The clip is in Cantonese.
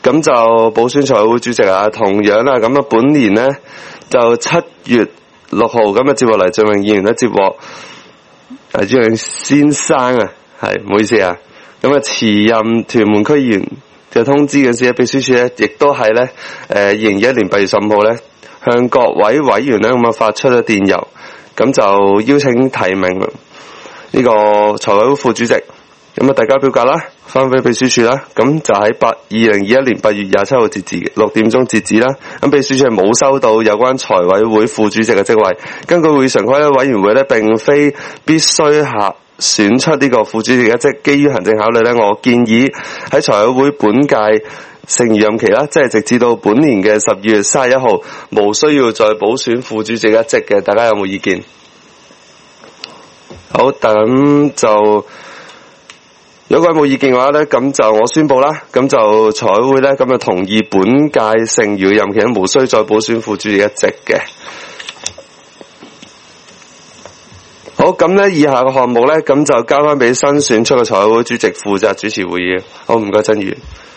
咁就補選財委會主席啊，同樣啦，咁啊本年呢，就7月6號咁啊接獲黎俊榮議員咧接獲黎俊榮先生啊，係唔好意思啊，咁啊辭任屯門區議員嘅通知嘅時咧，秘書處咧亦都係咧2021年8月15號咧向各位委員咧咁啊發出咗電郵，咁就邀請提名呢個財委會副主席，咁啊大家表格啦，翻俾秘書處啦，咁就喺2021年8月27號截止6點鐘截止啦。咁秘書處係冇收到有關財委會副主席嘅職位。根據會議常規咧，委員會咧並非必須選出呢個副主席嘅職，基於行政考慮咧，我建議喺財委會本屆剩餘任期啦，即係直至到本年嘅12月31號，無需要再補選副主席一職嘅。大家有冇意見？好，咁就如果各位冇意見嘅話咧，咁就我宣佈啦，咁就財委會咧咁就同意本屆剩餘嘅任期無需再補選副主席一職嘅。好，咁咧以下嘅項目咧，咁就交翻俾新選出嘅財委會主席負責主持會議。好，唔該，曾議員。